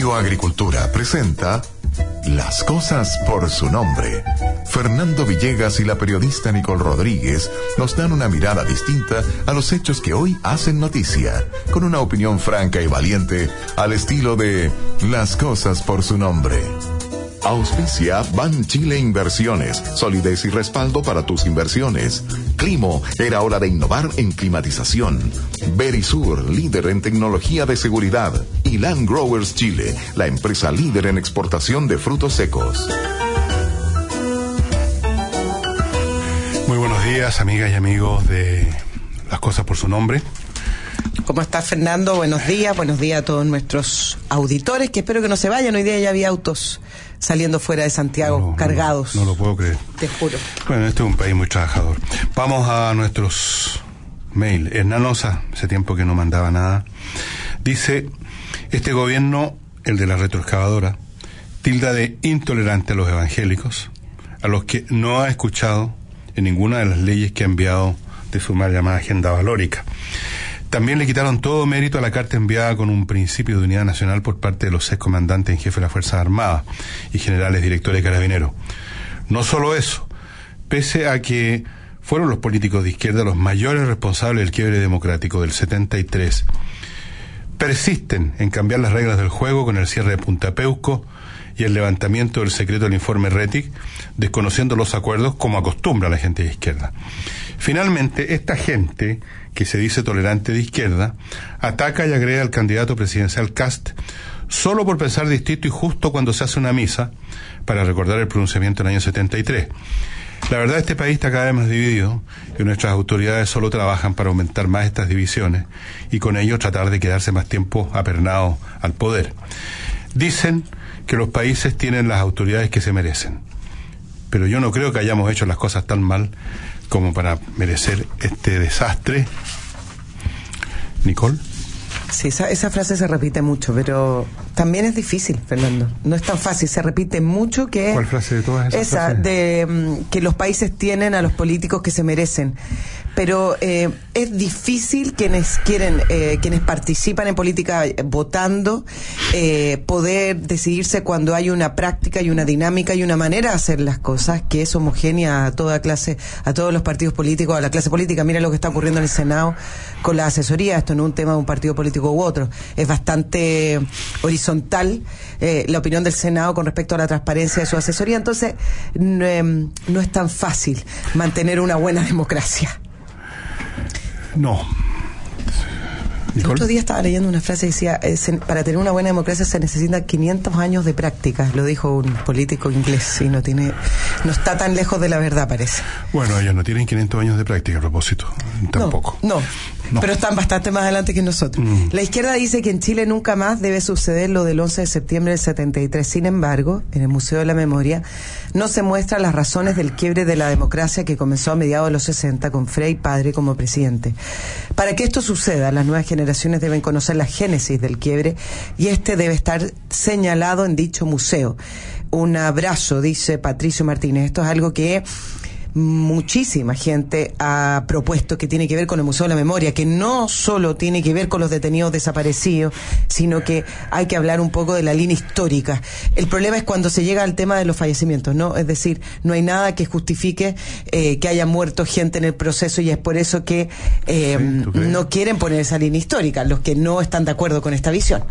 Bioagricultura presenta Las cosas por su nombre. Fernando Villegas y la periodista Nicole Rodríguez nos dan una mirada distinta a los hechos que hoy hacen noticia, con una opinión franca y valiente al estilo de Las cosas por su nombre. Auspicia Ban Chile Inversiones, solidez y respaldo para tus inversiones. Climo, era hora de innovar en climatización. Verisur, líder en tecnología de seguridad. Y Land Growers Chile, la empresa líder en exportación de frutos secos. Muy buenos días, amigas y amigos de Las cosas por su nombre. ¿Cómo estás, Fernando? Buenos días a todos nuestros auditores, que espero que no se vayan. Hoy día ya había autos saliendo fuera de Santiago, cargados. No lo puedo creer. Te juro. Bueno, este es un país muy trabajador. Vamos a nuestros mail. Hernanosa, hace tiempo que no mandaba nada. Dice, este gobierno, el de la retroexcavadora, tilda de intolerante a los evangélicos, a los que no ha escuchado en ninguna de las leyes que ha enviado de su mal llamada agenda valórica. También le quitaron todo mérito a la carta enviada con un principio de unidad nacional por parte de los excomandantes en jefe de las Fuerzas Armadas y generales directores de Carabineros. No solo eso, pese a que fueron los políticos de izquierda los mayores responsables del quiebre democrático del 73, persisten en cambiar las reglas del juego con el cierre de Punta Peuco y el levantamiento del secreto del informe Rettig, desconociendo los acuerdos como acostumbra la gente de izquierda. Finalmente, esta gente que se dice tolerante de izquierda ataca y agrega al candidato presidencial Kast solo por pensar distinto y justo cuando se hace una misa para recordar el pronunciamiento del año 73. La verdad, este país está cada vez más dividido y nuestras autoridades solo trabajan para aumentar más estas divisiones y con ello tratar de quedarse más tiempo apernados al poder. Dicen que los países tienen las autoridades que se merecen, pero yo no creo que hayamos hecho las cosas tan mal como para merecer este desastre. Nicole. Sí, esa frase se repite mucho, pero también es difícil, Fernando. No es tan fácil, se repite mucho que... ¿Cuál frase de todas esas frases? Esa, de que los países tienen a los políticos que se merecen. Pero es difícil quienes participan en política votando, poder decidirse cuando hay una práctica y una dinámica y una manera de hacer las cosas que es homogénea a toda clase, a todos los partidos políticos, a la clase política. Mira lo que está ocurriendo en el Senado con la asesoría. Esto no es un tema de un partido político u otro. Es bastante horizontal la opinión del Senado con respecto a la transparencia de su asesoría. Entonces, no es tan fácil mantener una buena democracia. No. El otro día estaba leyendo una frase que decía, para tener una buena democracia se necesitan 500 años de práctica, lo dijo un político inglés, y no está tan lejos de la verdad, parece. Bueno, ellos no tienen 500 años de práctica, a propósito, tampoco. No, pero están bastante más adelante que nosotros. La izquierda dice que en Chile nunca más debe suceder lo del 11 de septiembre del 73. Sin embargo, en el Museo de la Memoria no se muestran las razones del quiebre de la democracia que comenzó a mediados de los 60 con Frei Padre como presidente. Para que esto suceda, las nuevas generaciones deben conocer la génesis del quiebre y este debe estar señalado en dicho museo. Un abrazo, dice Patricio Martínez. Esto es algo que muchísima gente ha propuesto, que tiene que ver con el Museo de la Memoria, que no solo tiene que ver con los detenidos desaparecidos, sino que hay que hablar un poco de la línea histórica. El problema es cuando se llega al tema de los fallecimientos, ¿no? Es decir, no hay nada que justifique que haya muerto gente en el proceso, y es por eso que no quieren poner esa línea histórica, los que no están de acuerdo con esta visión.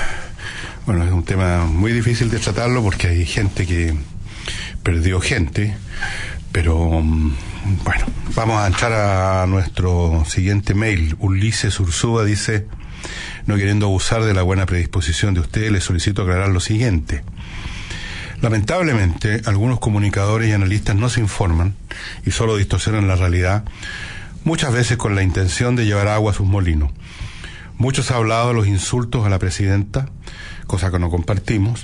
Bueno, es un tema muy difícil de tratarlo porque hay gente que perdió gente. Pero, bueno, vamos a entrar a nuestro siguiente mail. Ulises Ursúa dice, no queriendo abusar de la buena predisposición de ustedes, les solicito aclarar lo siguiente. Lamentablemente, algunos comunicadores y analistas no se informan y solo distorsionan la realidad, muchas veces con la intención de llevar agua a sus molinos. Muchos han hablado de los insultos a la presidenta, cosa que no compartimos.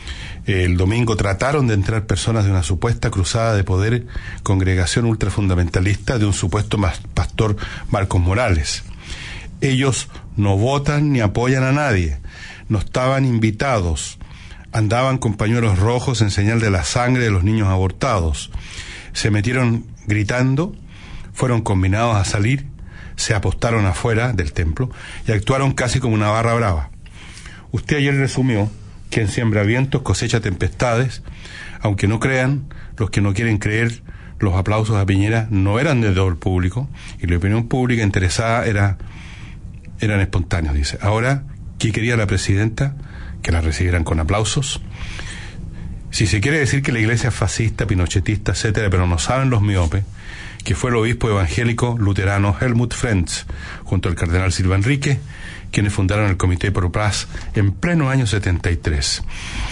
El domingo trataron de entrar personas de una supuesta cruzada de poder, congregación ultrafundamentalista de un supuesto pastor Marcos Morales. Ellos no votan ni apoyan a nadie, no estaban invitados, andaban con pañuelos rojos en señal de la sangre de los niños abortados, se metieron gritando, fueron combinados a salir, se apostaron afuera del templo y actuaron casi como una barra brava. Usted ayer resumió Quien siembra vientos cosecha tempestades. Aunque no crean, los que no quieren creer, los aplausos a Piñera no eran de todo el público, y la opinión pública interesada eran espontáneos, dice. Ahora, ¿qué quería la presidenta? Que la recibieran con aplausos. Si se quiere decir que la iglesia es fascista, pinochetista, etcétera, pero no saben los miopes, que fue el obispo evangélico luterano Helmut Frenz, junto al cardenal Silva Enrique, quienes fundaron el Comité Pro Paz en pleno año 73.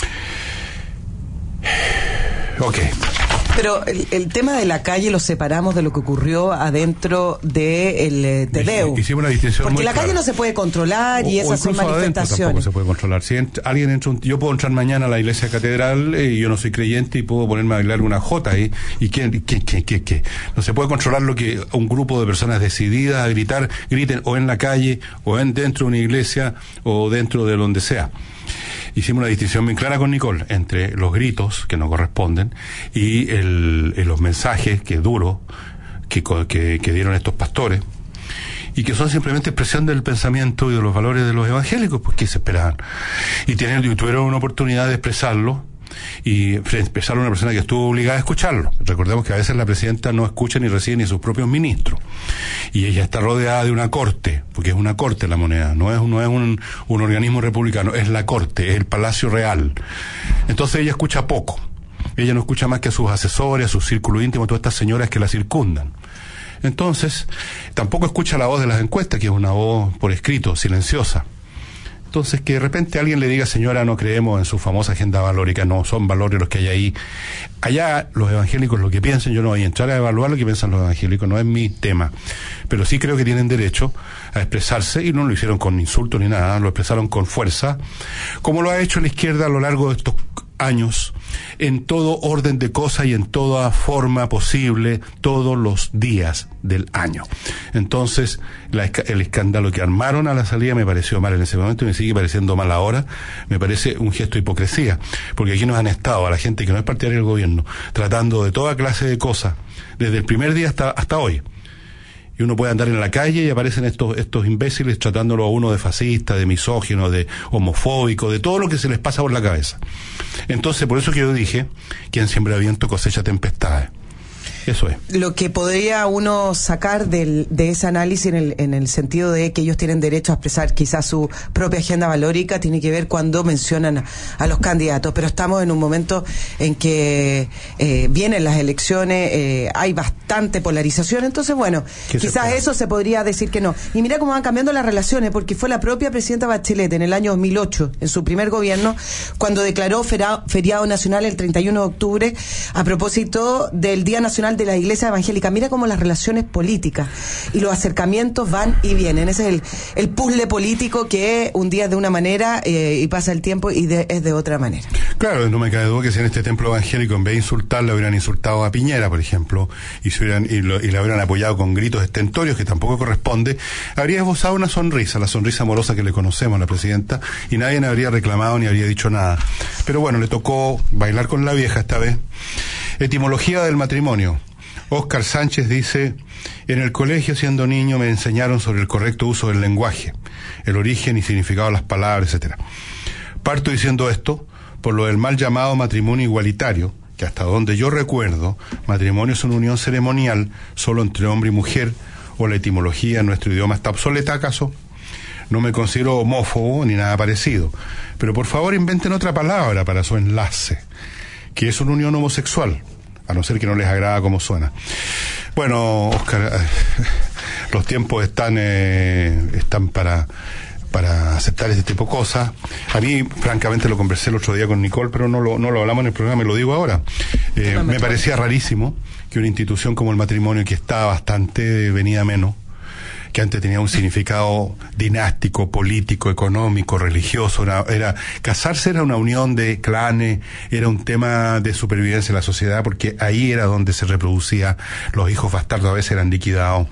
Ok. Pero el tema de la calle lo separamos de lo que ocurrió adentro del Tedeu. Hicimos una distinción porque muy la calle clara. no se puede controlar y esas son manifestaciones. Tampoco se puede controlar. Si alguien entra, yo puedo entrar mañana a la iglesia catedral y yo no soy creyente y puedo ponerme a bailar una jota ahí. ¿Y qué? No se puede controlar lo que un grupo de personas decididas a griten o en la calle o dentro de una iglesia o dentro de donde sea. Hicimos una distinción muy clara con Nicole entre los gritos que no corresponden y los mensajes duros que dieron estos pastores y que son simplemente expresión del pensamiento y de los valores de los evangélicos, pues ¿qué se esperaban? Y tuvieron una oportunidad de expresarlo y expresarlo a una persona que estuvo obligada a escucharlo. Recordemos que a veces la presidenta no escucha ni recibe ni a sus propios ministros, y ella está rodeada de una corte, porque es una corte la moneda, no es un organismo republicano, es la corte, es el Palacio Real. Entonces ella escucha poco, ella no escucha más que a sus asesores, a su círculo íntimo, a todas estas señoras que la circundan. Entonces tampoco escucha la voz de las encuestas, que es una voz por escrito, silenciosa. Entonces, que de repente alguien le diga, señora, no creemos en su famosa agenda valórica, no, son valores los que hay ahí. Allá los evangélicos lo que piensen, yo no voy a entrar a evaluar lo que piensan los evangélicos, no es mi tema. Pero sí creo que tienen derecho a expresarse, y no lo hicieron con insultos ni nada, lo expresaron con fuerza, como lo ha hecho la izquierda a lo largo de estos años, en todo orden de cosas y en toda forma posible, todos los días del año. Entonces, el escándalo que armaron a la salida me pareció mal en ese momento y me sigue pareciendo mal ahora. Me parece un gesto de hipocresía, porque aquí nos han estado, a la gente que no es partidaria del gobierno, tratando de toda clase de cosas, desde el primer día hasta hoy. Y uno puede andar en la calle y aparecen estos imbéciles tratándolo a uno de fascista, de misógino, de homofóbico, de todo lo que se les pasa por la cabeza. Entonces, por eso que yo dije, quien siembra viento cosecha tempestades. Eso es. Lo que podría uno sacar de ese análisis en el sentido de que ellos tienen derecho a expresar quizás su propia agenda valórica tiene que ver cuando mencionan a los candidatos, pero estamos en un momento en que vienen las elecciones, hay bastante polarización, entonces bueno, quizás eso se podría decir que no. Y mira cómo van cambiando las relaciones, porque fue la propia presidenta Bachelet en el año 2008, en su primer gobierno, cuando declaró feriado nacional el 31 de octubre a propósito del Día Nacional de la Iglesia Evangélica. Mira cómo las relaciones políticas y los acercamientos van y vienen. Ese es el puzzle político que un día es de una manera y pasa el tiempo y es de otra manera. Claro, no me cabe duda que si en este templo evangélico en vez de insultarla hubieran insultado a Piñera, por ejemplo, y la hubieran apoyado con gritos estentorios, que tampoco corresponde, habría esbozado una sonrisa, la sonrisa amorosa que le conocemos a la presidenta, y nadie habría reclamado ni habría dicho nada. Pero bueno, le tocó bailar con la vieja esta vez. Etimología del matrimonio. Óscar Sánchez dice: en el colegio, siendo niño, me enseñaron sobre el correcto uso del lenguaje, el origen y significado de las palabras, etc. Parto diciendo esto por lo del mal llamado matrimonio igualitario, que hasta donde yo recuerdo, matrimonio es una unión ceremonial solo entre hombre y mujer, o la etimología en nuestro idioma está obsoleta, ¿acaso? No me considero homófobo ni nada parecido, pero por favor inventen otra palabra para su enlace, que es una unión homosexual, a no ser que no les agrada cómo suena. Bueno, Óscar, los tiempos están para aceptar este tipo de cosas. A mí, francamente, lo conversé el otro día con Nicole, pero no lo hablamos en el programa, me lo digo ahora. Me parecía rarísimo que una institución como el matrimonio, que está bastante venida menos, que antes tenía un significado dinástico, político, económico, religioso, casarse era una unión de clanes, era un tema de supervivencia de la sociedad, porque ahí era donde se reproducía, los hijos bastardos a veces eran liquidados,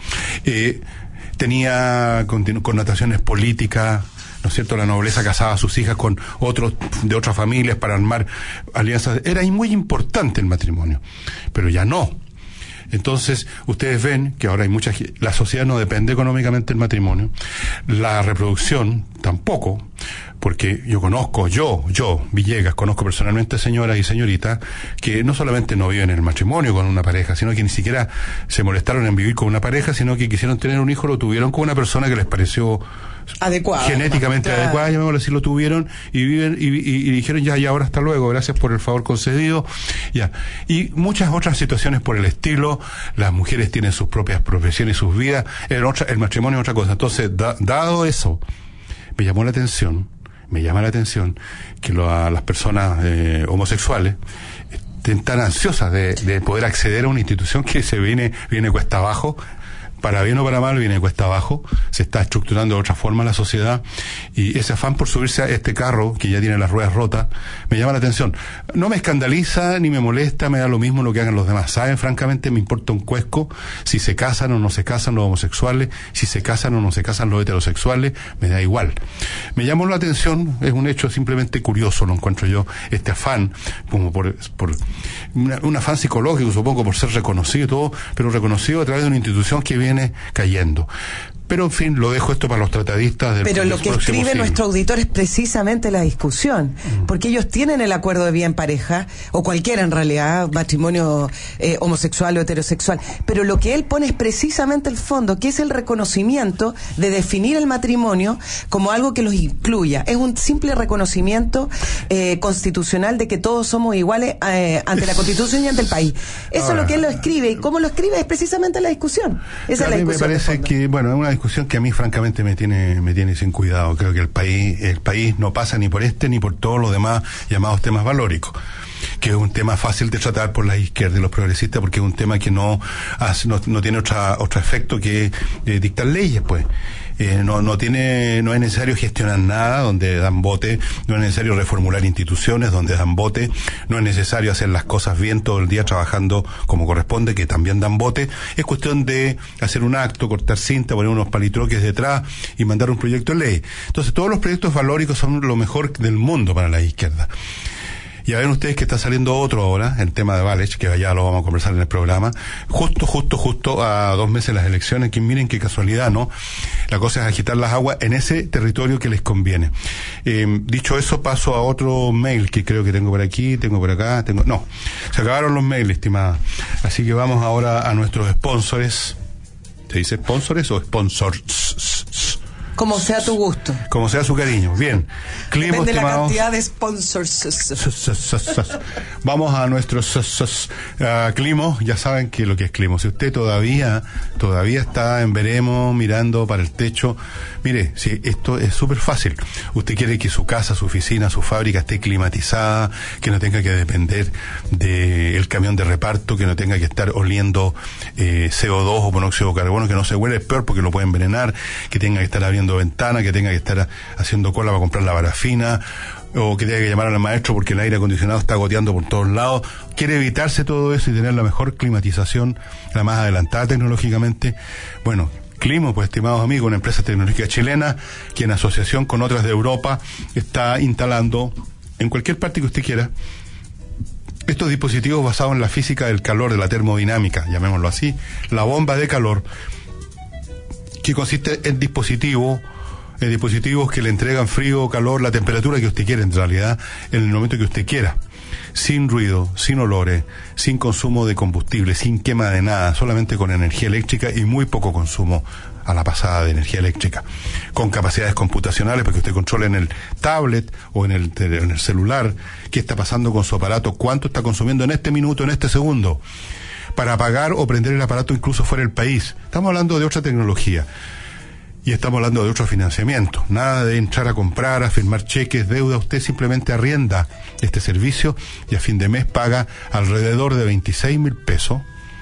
tenía connotaciones políticas, ¿no es cierto? La nobleza casaba a sus hijas con otros de otras familias para armar alianzas, era muy importante el matrimonio, pero ya no. Entonces, ustedes ven que ahora la sociedad no depende económicamente del matrimonio, la reproducción tampoco, porque yo, Villegas, conozco personalmente señoras y señoritas que no solamente no viven en el matrimonio con una pareja, sino que ni siquiera se molestaron en vivir con una pareja, sino que quisieron tener un hijo, lo tuvieron con una persona que les pareció adecuada, genéticamente claro, adecuada, llamémoslo así, lo tuvieron y viven y dijeron ya ahora hasta luego, gracias por el favor concedido, ya. Y muchas otras situaciones por el estilo. Las mujeres tienen sus propias profesiones y sus vidas, el matrimonio es otra cosa. Entonces, dado eso, me llama la atención que las personas homosexuales estén tan ansiosas de poder acceder a una institución que se viene cuesta abajo. Para bien o para mal, viene cuesta abajo, se está estructurando de otra forma la sociedad, y ese afán por subirse a este carro, que ya tiene las ruedas rotas, me llama la atención. No me escandaliza, ni me molesta, me da lo mismo lo que hagan los demás. ¿Saben? Francamente, me importa un cuesco si se casan o no se casan los homosexuales, si se casan o no se casan los heterosexuales, me da igual. Me llamó la atención, es un hecho simplemente curioso, lo encuentro yo, este afán, como por un afán psicológico, supongo, por ser reconocido y todo, pero reconocido a través de una institución que viene cayendo. Pero en fin, lo dejo esto para los tratadistas del Pero lo que escribe siglo. Nuestro auditor es precisamente la discusión, porque ellos tienen el acuerdo de vida en pareja, o cualquiera en realidad, matrimonio homosexual o heterosexual, pero lo que él pone es precisamente el fondo, que es el reconocimiento de definir el matrimonio como algo que los incluya. Es un simple reconocimiento constitucional de que todos somos iguales ante la Constitución y ante el país. Eso ahora, es lo que él lo escribe, y cómo lo escribe es precisamente la discusión. Esa es la discusión. Me parece que, bueno, es una discusión que a mí francamente me tiene sin cuidado. Creo que el país no pasa ni por este ni por todos los demás llamados temas valóricos, que es un tema fácil de tratar por la izquierda y los progresistas, porque es un tema que no tiene otro efecto que dictar leyes, pues. No es necesario gestionar nada donde dan bote, no es necesario reformular instituciones donde dan bote, no es necesario hacer las cosas bien todo el día trabajando como corresponde, que también dan bote. Es cuestión de hacer un acto, cortar cinta, poner unos palitroques detrás y mandar un proyecto de ley. Entonces, todos los proyectos valóricos son lo mejor del mundo para la izquierda. Ya ven ustedes que está saliendo otro ahora, el tema de Valech, que ya lo vamos a conversar en el programa, justo a 2 meses de las elecciones, que miren qué casualidad, ¿no? La cosa es agitar las aguas en ese territorio que les conviene. Dicho eso, paso a otro mail que creo que tengo por aquí, tengo por acá, no, se acabaron los mails, estimada. Así que vamos ahora a nuestros sponsors. ¿Se dice sponsors o sponsors? Como sea tu gusto. Como sea su cariño. Bien. Climo, depende de la estimados, cantidad de sponsors. Vamos a nuestros Climo. Ya saben que lo que es Climo. Si usted todavía está en veremos mirando para el techo, mire, si esto es súper fácil. Usted quiere que su casa, su oficina, su fábrica esté climatizada, que no tenga que depender del camión de reparto, que no tenga que estar oliendo CO2 o monóxido de carbono, que no se huele, es peor porque lo puede envenenar, que tenga que estar abriendo ventana, que tenga que estar haciendo cola para comprar la parafina, o que tenga que llamar al maestro porque el aire acondicionado está goteando por todos lados. Quiere evitarse todo eso y tener la mejor climatización, la más adelantada tecnológicamente. Bueno, Climo, pues, estimados amigos, una empresa tecnológica chilena que en asociación con otras de Europa está instalando en cualquier parte que usted quiera estos dispositivos basados en la física del calor, de la termodinámica, llamémoslo así, la bomba de calor, que consiste en dispositivos que le entregan frío o calor, la temperatura que usted quiera en realidad, en el momento que usted quiera, sin ruido, sin olores, sin consumo de combustible, sin quema de nada, solamente con energía eléctrica y muy poco consumo a la pasada de energía eléctrica, con capacidades computacionales para que usted controle en el tablet o en el celular qué está pasando con su aparato, cuánto está consumiendo en este minuto, en este segundo, para apagar o prender el aparato incluso fuera del país. Estamos hablando de otra tecnología y estamos hablando de otro financiamiento. Nada de entrar a comprar, a firmar cheques, deuda. Usted simplemente arrienda este servicio y a fin de mes paga alrededor de 26.000 pesos,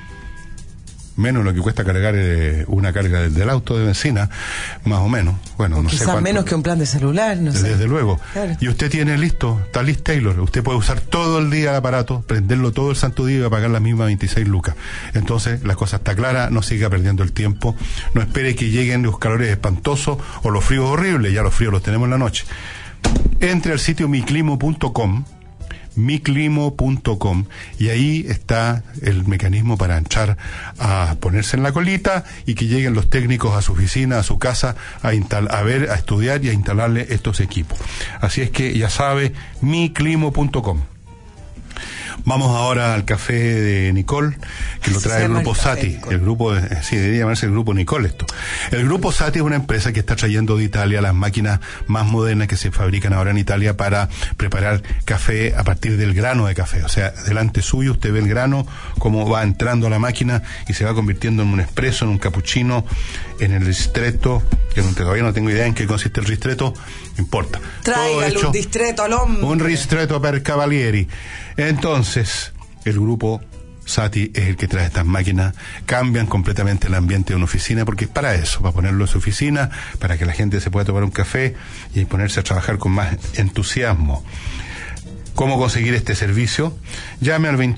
menos lo que cuesta cargar una carga del auto de benzina, más o menos. Bueno, no sé quizás cuánto, menos que un plan de celular, no sé. Desde luego. Claro. Y usted tiene está Liz Taylor. Usted puede usar todo el día el aparato, prenderlo todo el santo día y pagar las mismas 26 lucas. Entonces, la cosa está clara, no siga perdiendo el tiempo, no espere que lleguen los calores espantosos o los fríos horribles, ya los fríos los tenemos en la noche. Entre al sitio miclimo.com, miclimo.com, y ahí está el mecanismo para entrar a ponerse en la colita y que lleguen los técnicos a su oficina, a su casa, a estudiar y a instalarle estos equipos. Así es que ya sabe, miclimo.com. Vamos ahora al café de Nicole, que lo trae el grupo Sati. El grupo, sí, debería llamarse el grupo Nicole esto. El grupo Sati es una empresa que está trayendo de Italia las máquinas más modernas que se fabrican ahora en Italia para preparar café a partir del grano de café. O sea, delante suyo usted ve el grano, cómo va entrando a la máquina y se va convirtiendo en un espresso, en un cappuccino, en el ristretto, que todavía no tengo idea en qué consiste el ristretto, no importa. Tráigale un ristretto al hombre. Un ristretto per cavalieri. Entonces, el grupo Sati es el que trae estas máquinas, cambian completamente el ambiente de una oficina, porque es para eso, para ponerlo en su oficina, para que la gente se pueda tomar un café y ponerse a trabajar con más entusiasmo. ¿Cómo conseguir este servicio? Llame al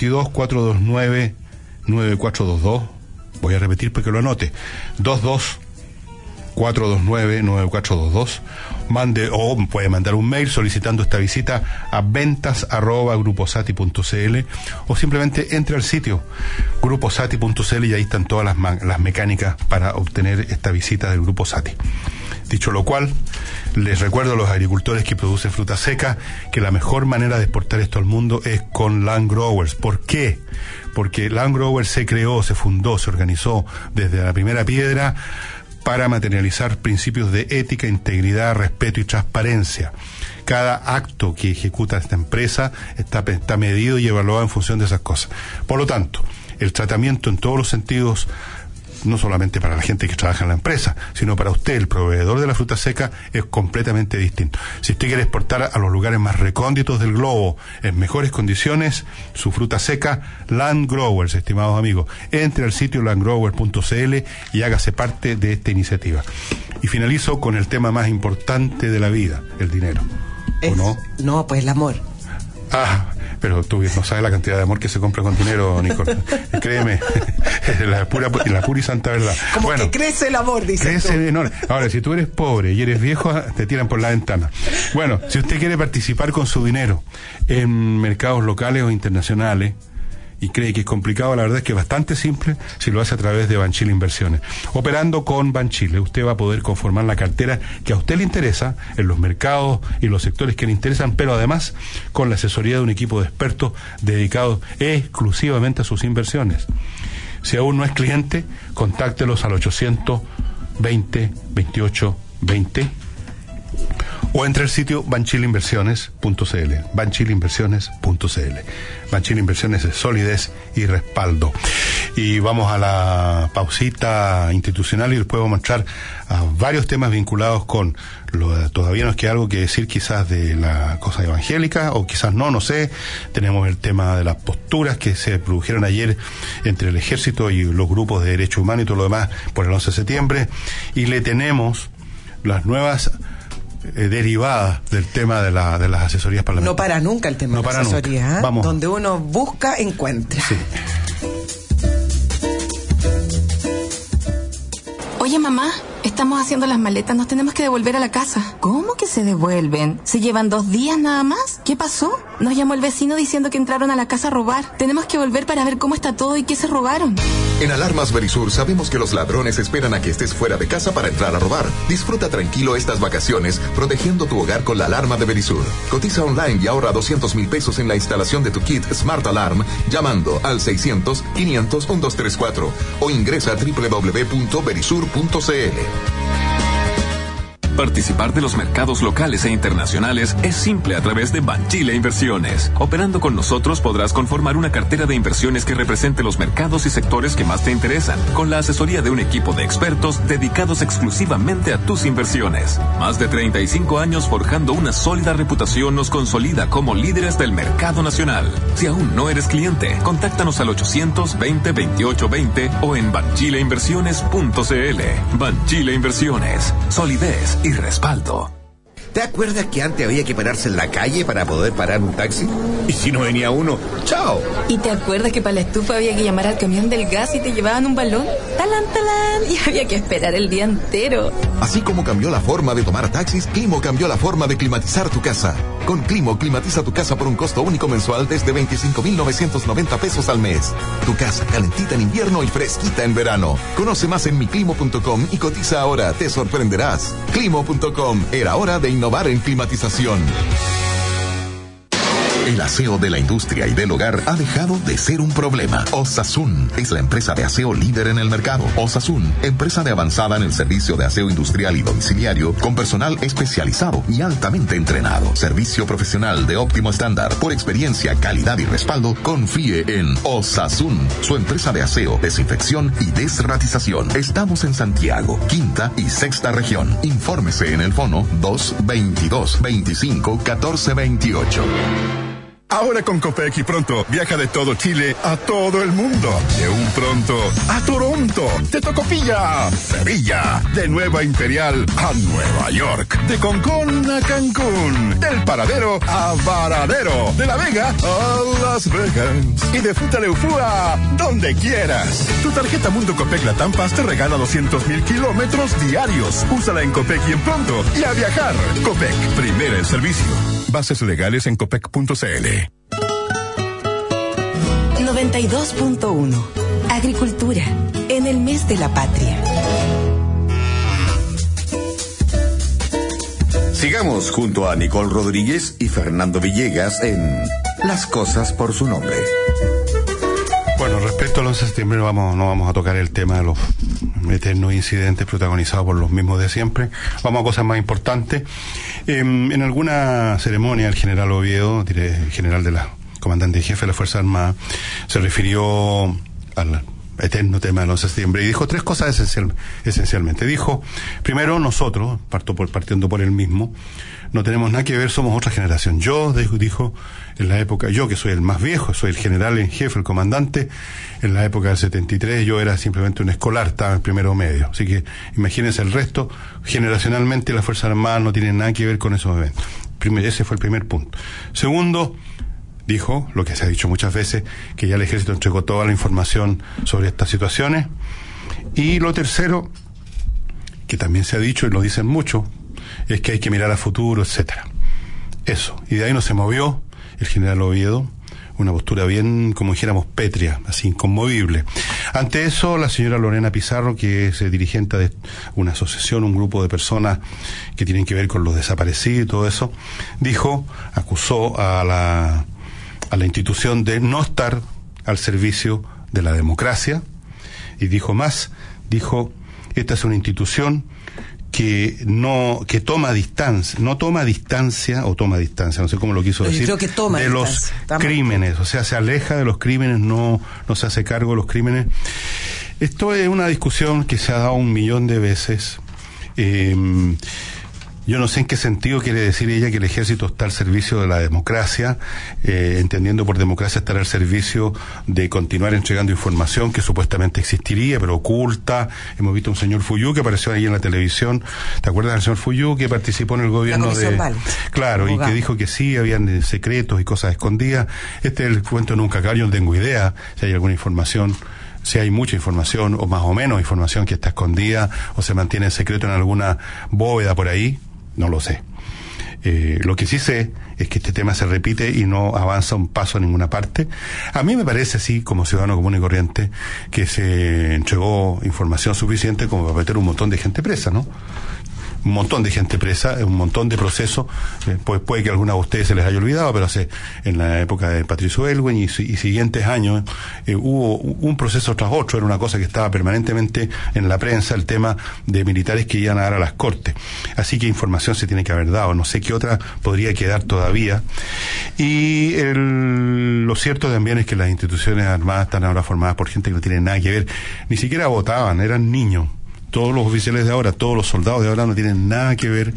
22-429-9422, voy a repetir porque lo anote, 22-429-9422, mande o puede mandar un mail solicitando esta visita a ventas@gruposati.cl, o simplemente entre al sitio gruposati.cl y ahí están todas las mecánicas para obtener esta visita del grupo Sati. Dicho lo cual, les recuerdo a los agricultores que producen fruta seca que la mejor manera de exportar esto al mundo es con Land Growers. ¿Por qué? Porque Land Growers se creó, se fundó, se organizó desde la primera piedra para materializar principios de ética, integridad, respeto y transparencia. Cada acto que ejecuta esta empresa está medido y evaluado en función de esas cosas. Por lo tanto, el tratamiento en todos los sentidos, no solamente para la gente que trabaja en la empresa, sino para usted, el proveedor de la fruta seca, es completamente distinto. Si usted quiere exportar a los lugares más recónditos del globo en mejores condiciones su fruta seca, Land Growers, estimados amigos, entre al sitio landgrowers.cl y hágase parte de esta iniciativa. Y finalizo con el tema más importante de la vida, el dinero. ¿O no? No, pues el amor. Pero tú no sabes la cantidad de amor que se compra con dinero, Nicole. Créeme, la pura y santa verdad. Como que crece el amor, dice. Crece enorme. Ahora, si tú eres pobre y eres viejo, te tiran por la ventana. Bueno, si usted quiere participar con su dinero en mercados locales o internacionales, y cree que es complicado, la verdad es que es bastante simple si lo hace a través de Banchile Inversiones. Operando con Banchile, usted va a poder conformar la cartera que a usted le interesa en los mercados y los sectores que le interesan, pero además con la asesoría de un equipo de expertos dedicados exclusivamente a sus inversiones. Si aún no es cliente, contáctelos al 820-28-20 o entre el sitio banchileinversiones.cl. banchileinversiones.cl. Banchile Inversiones es solidez y respaldo. Y vamos a la pausita institucional y después vamos a mostrar a varios temas vinculados con todavía nos queda algo que decir quizás de la cosa evangélica, o quizás no sé. Tenemos el tema de las posturas que se produjeron ayer entre el ejército y los grupos de derechos humanos y todo lo demás por el 11 de septiembre, y le tenemos las nuevas derivadas del tema de las asesorías parlamentarias. No para nunca el tema de las asesorías, Vamos. Donde uno busca, encuentra. Sí. Oye, mamá, estamos haciendo las maletas, nos tenemos que devolver a la casa. ¿Cómo que se devuelven? ¿Se llevan 2 días nada más? ¿Qué pasó? Nos llamó el vecino diciendo que entraron a la casa a robar. Tenemos que volver para ver cómo está todo y qué se robaron. En Alarmas Verisur sabemos que los ladrones esperan a que estés fuera de casa para entrar a robar. Disfruta tranquilo estas vacaciones protegiendo tu hogar con la alarma de Verisur. Cotiza online y ahorra 200,000 pesos en la instalación de tu kit Smart Alarm llamando al 600-500-1234 o ingresa a www.verisur.cl. Participar de los mercados locales e internacionales es simple a través de Banchile Inversiones. Operando con nosotros podrás conformar una cartera de inversiones que represente los mercados y sectores que más te interesan, con la asesoría de un equipo de expertos dedicados exclusivamente a tus inversiones. Más de 35 años forjando una sólida reputación nos consolida como líderes del mercado nacional. Si aún no eres cliente, contáctanos al 820-2820 o en banchileinversiones.cl. Banchile Inversiones, solidez y respaldo. ¿Te acuerdas que antes había que pararse en la calle para poder parar un taxi? Y si no venía uno, ¡chao! ¿Y te acuerdas que para la estufa había que llamar al camión del gas y te llevaban un balón? ¡Talán, talán! Y había que esperar el día entero. Así como cambió la forma de tomar taxis, Climo cambió la forma de climatizar tu casa. Con Climo, climatiza tu casa por un costo único mensual desde 25.990 pesos al mes. Tu casa calentita en invierno y fresquita en verano. Conoce más en miclimo.com y cotiza ahora, te sorprenderás. Climo.com, era hora de innovar en climatización. El aseo de la industria y del hogar ha dejado de ser un problema. Osasun es la empresa de aseo líder en el mercado. Osasun, empresa de avanzada en el servicio de aseo industrial y domiciliario, con personal especializado y altamente entrenado. Servicio profesional de óptimo estándar. Por experiencia, calidad y respaldo, confíe en Osasun, su empresa de aseo, desinfección y desratización. Estamos en Santiago, quinta y sexta región. Infórmese en el fono 222-25-1428. Ahora con Copec y Pronto, viaja de todo Chile a todo el mundo. De un Pronto a Toronto, de Tocopilla, Sevilla, de Nueva Imperial a Nueva York, de Concón a Cancún, del Paradero a Varadero, de La Vega a Las Vegas y de Fruta Leufúa donde quieras. Tu tarjeta Mundo Copec Latam Pass te regala 200,000 kilómetros diarios. Úsala en Copec y en Pronto y a viajar. Copec, primera en servicio. Bases legales en copec.cl. 92.1 Agricultura, en el mes de la patria. Sigamos junto a Nicole Rodríguez y Fernando Villegas en Las Cosas por su Nombre. Bueno, respecto al 11 de septiembre no vamos a tocar el tema de los eternos incidentes protagonizados por los mismos de siempre. Vamos a cosas más importantes. En alguna ceremonia el general Oviedo, general de la comandante y jefe de la Fuerza Armada, se refirió al eterno tema del 11 de septiembre y dijo tres cosas esencialmente. Dijo, primero, nosotros, partiendo por él mismo, no tenemos nada que ver, somos otra generación. Yo, dijo, en la época, yo que soy el más viejo, soy el general en jefe, el comandante, en la época del 73 yo era simplemente un escolar, estaba en primero medio. Así que imagínense el resto, generacionalmente las Fuerzas Armadas no tienen nada que ver con esos eventos. Ese fue el primer punto. Segundo, dijo, lo que se ha dicho muchas veces, que ya el ejército entregó toda la información sobre estas situaciones. Y lo tercero, que también se ha dicho y lo dicen mucho, es que hay que mirar a futuro, etcétera. Eso. Y de ahí no se movió el general Oviedo, una postura bien, como dijéramos, pétrea, así, inconmovible. Ante eso, la señora Lorena Pizarro, que es dirigente de una asociación, un grupo de personas que tienen que ver con los desaparecidos y todo eso, acusó a la institución de no estar al servicio de la democracia, y dijo, esta es una institución que toma distancia, no sé cómo lo quiso decir, de los crímenes, o sea, se aleja de los crímenes, no se hace cargo de los crímenes. Esto es una discusión que se ha dado 1.000.000 de veces. Yo no sé en qué sentido quiere decir ella que el ejército está al servicio de la democracia, entendiendo por democracia estar al servicio de continuar entregando información que supuestamente existiría, pero oculta. Hemos visto un señor Fuyú que apareció ahí en la televisión. ¿Te acuerdas del señor Fuyú que participó en el gobierno Claro, abogado. Y que dijo que sí, habían secretos y cosas escondidas. Este es el cuento nunca acaba. Yo no tengo idea si hay alguna información, si hay mucha información o más o menos información que está escondida o se mantiene en secreto en alguna bóveda por ahí. No lo sé. Lo que sí sé es que este tema se repite y no avanza un paso a ninguna parte. A mí me parece, así como ciudadano común y corriente, que se entregó información suficiente como para meter un montón de gente presa, ¿no? Un montón de gente presa, un montón de procesos, pues puede que a algunos de ustedes se les haya olvidado, pero en la época de Patricio Elwin y siguientes años hubo un proceso tras otro. Era una cosa que estaba permanentemente en la prensa, el tema de militares que iban a dar a las cortes. Así que información se tiene que haber dado, no sé qué otra podría quedar todavía. Y lo cierto también es que las instituciones armadas están ahora formadas por gente que no tiene nada que ver, ni siquiera votaban, eran niños. Todos los oficiales de ahora, todos los soldados de ahora no tienen nada que ver.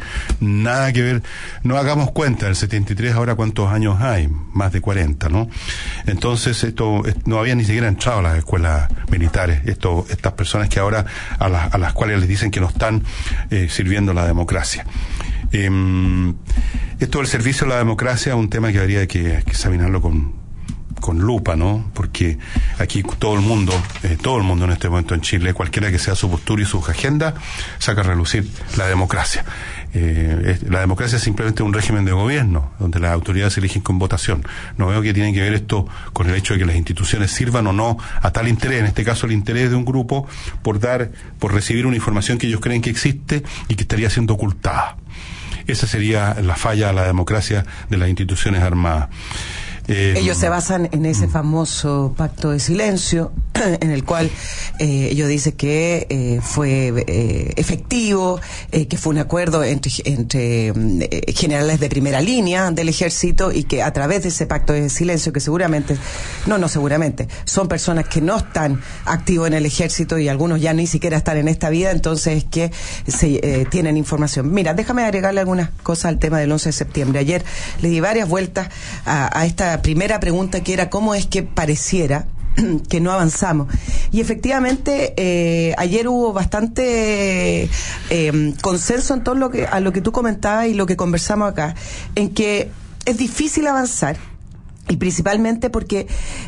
No hagamos cuenta, del 73 ahora cuántos años hay, más de 40, ¿no? Entonces no había ni siquiera entrado a las escuelas militares, estas personas que ahora, a las cuales les dicen que no están sirviendo la democracia. Esto del servicio a la democracia es un tema que habría que examinarlo con lupa, ¿no? Porque aquí todo el mundo en este momento en Chile, cualquiera que sea su postura y su agenda, saca a relucir la democracia. La democracia es simplemente un régimen de gobierno, donde las autoridades se eligen con votación. No veo que tiene que ver esto con el hecho de que las instituciones sirvan o no a tal interés, en este caso el interés de un grupo por recibir una información que ellos creen que existe y que estaría siendo ocultada. Esa sería la falla a la democracia de las instituciones armadas. Ellos se basan en ese famoso pacto de silencio, en el cual ellos dicen que fue efectivo, que fue un acuerdo entre generales de primera línea del ejército, y que a través de ese pacto de silencio, que seguramente son personas que no están activos en el ejército y algunos ya ni siquiera están en esta vida, entonces que tienen información. Mira, déjame agregarle algunas cosas al tema del 11 de septiembre. Ayer le di varias vueltas a esta primera pregunta, que era cómo es que pareciera que no avanzamos. Y efectivamente ayer hubo bastante consenso en todo a lo que tú comentabas y lo que conversamos acá, en que es difícil avanzar, y principalmente porque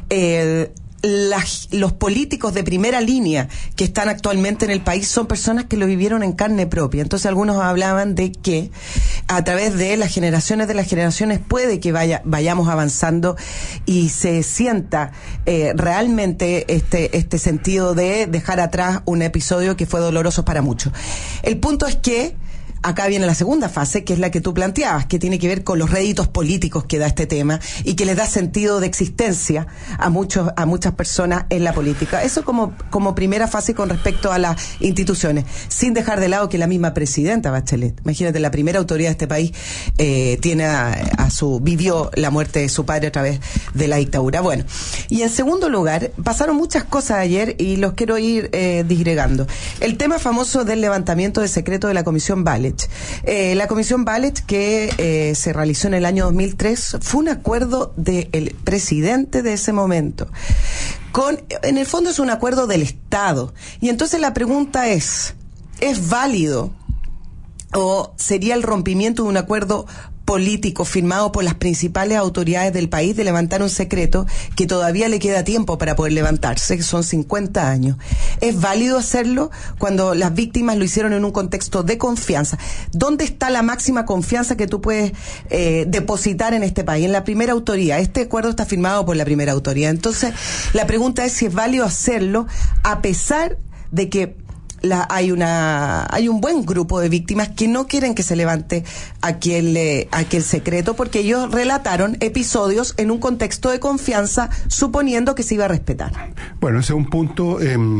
los políticos de primera línea que están actualmente en el país son personas que lo vivieron en carne propia. Entonces algunos hablaban de que a través de las generaciones puede que vayamos avanzando y se sienta realmente este sentido de dejar atrás un episodio que fue doloroso para muchos. El punto es que acá viene la segunda fase, que es la que tú planteabas, que tiene que ver con los réditos políticos que da este tema y que les da sentido de existencia a muchas personas en la política. Eso como primera fase con respecto a las instituciones, sin dejar de lado que la misma presidenta Bachelet, imagínate, la primera autoridad de este país, vivió la muerte de su padre a través de la dictadura. Bueno, y en segundo lugar, pasaron muchas cosas ayer y los quiero ir disgregando. El tema famoso del levantamiento de secreto de la Comisión Walech. La Comisión Walech, que se realizó en el año 2003, fue un acuerdo del presidente de ese momento. En el fondo es un acuerdo del Estado. Y entonces la pregunta ¿es válido o sería el rompimiento de un acuerdo político firmado por las principales autoridades del país de levantar un secreto que todavía le queda tiempo para poder levantarse, que son 50 años? ¿Es válido hacerlo cuando las víctimas lo hicieron en un contexto de confianza? ¿Dónde está la máxima confianza que tú puedes depositar en este país? En la primera autoridad. Este acuerdo está firmado por la primera autoridad. Entonces, la pregunta es si es válido hacerlo a pesar de que hay un buen grupo de víctimas que no quieren que se levante aquel secreto, porque ellos relataron episodios en un contexto de confianza, suponiendo que se iba a respetar. Bueno, ese es un punto.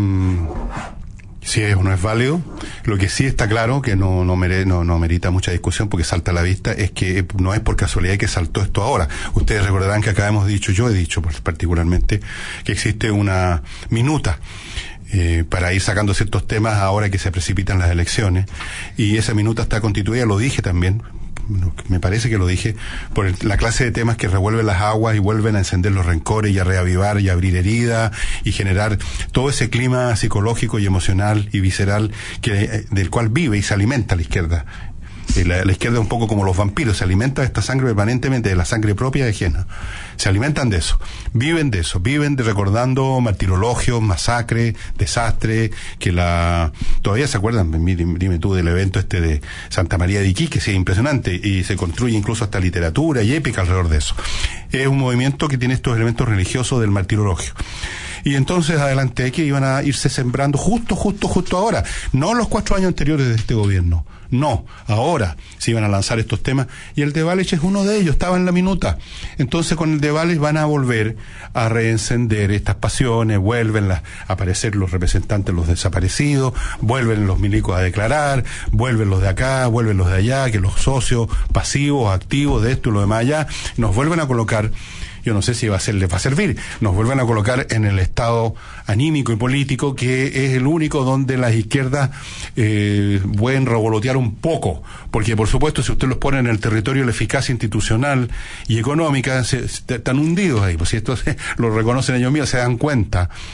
Si es o no es válido, lo que sí está claro, que no merita mucha discusión porque salta a la vista, es que no es por casualidad que saltó esto ahora. Ustedes recordarán que acá yo he dicho particularmente, que existe una minuta para ir sacando ciertos temas ahora que se precipitan las elecciones, y esa minuta está constituida, lo dije también, me parece que lo dije, por la clase de temas que revuelven las aguas y vuelven a encender los rencores y a reavivar y a abrir heridas y generar todo ese clima psicológico y emocional y visceral del cual vive y se alimenta la izquierda. La izquierda es un poco como los vampiros, se alimenta de esta sangre permanentemente, de la sangre propia de ajena. Se alimentan de eso, viven recordando martirologios, masacres, desastres, todavía se acuerdan, dime tú, del evento de Santa María de Iquique, sí, impresionante, y se construye incluso hasta literatura y épica alrededor de eso. Es un movimiento que tiene estos elementos religiosos del martirologio. Y entonces adelante que iban a irse sembrando justo ahora, no los 4 años anteriores de este gobierno, no, ahora se iban a lanzar estos temas, y el de Walech es uno de ellos, estaba en la minuta. Entonces con el de Walech van a volver a reencender estas pasiones, vuelven a aparecer los representantes, los desaparecidos, vuelven los milicos a declarar, vuelven los de acá, vuelven los de allá, que los socios pasivos, activos de esto y lo demás allá, nos vuelven a colocar. Yo no sé si les va a servir. Nos vuelven a colocar en el estado anímico y político que es el único donde las izquierdas pueden revolotear un poco. Porque, por supuesto, si usted los pone en el territorio de la eficacia institucional y económica, están hundidos ahí. Pues si esto lo reconocen ellos mismos, se dan cuenta.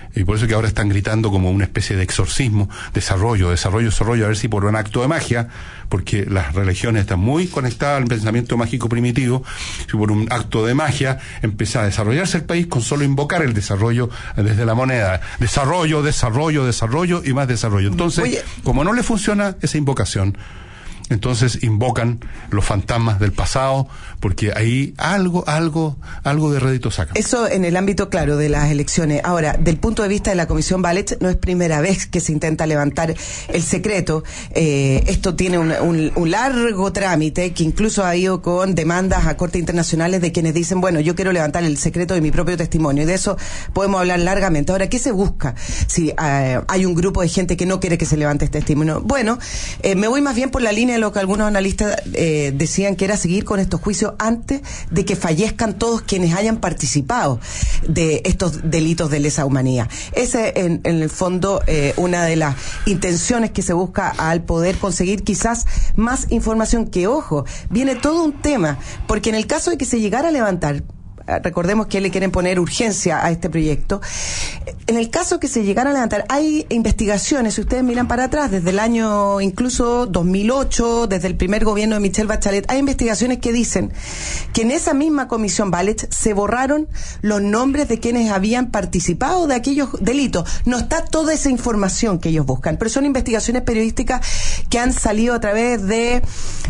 Y por eso que ahora están gritando como una especie de exorcismo, desarrollo, a ver si por un acto de magia, porque las religiones están muy conectadas al pensamiento mágico primitivo, si por un acto de magia empieza a desarrollarse el país con solo invocar el desarrollo desde la moneda. Desarrollo y más desarrollo. Entonces, como no le funciona esa invocación, entonces invocan los fantasmas del pasado, porque ahí algo de rédito sacan. Eso en el ámbito, claro, de las elecciones. Ahora, del punto de vista de la Comisión Valech, no es primera vez que se intenta levantar el secreto. Esto tiene un largo trámite, que incluso ha ido con demandas a cortes internacionales de quienes dicen, bueno, yo quiero levantar el secreto de mi propio testimonio, y de eso podemos hablar largamente. Ahora, ¿qué se busca? Si hay un grupo de gente que no quiere que se levante este testimonio. Bueno, me voy más bien por la línea de lo que algunos analistas decían, que era seguir con estos juicios antes de que fallezcan todos quienes hayan participado de estos delitos de lesa humanidad. Esa es en el fondo una de las intenciones que se busca al poder conseguir quizás más información, que, ojo, viene todo un tema, porque en el caso de que se llegara a levantar, recordemos que le quieren poner urgencia a este proyecto, en el caso que se llegara a levantar, hay investigaciones, si ustedes miran para atrás, desde el año incluso 2008, desde el primer gobierno de Michelle Bachelet, hay investigaciones que dicen que en esa misma Comisión Valech se borraron los nombres de quienes habían participado de aquellos delitos. No está toda esa información que ellos buscan, pero son investigaciones periodísticas que han salido a través de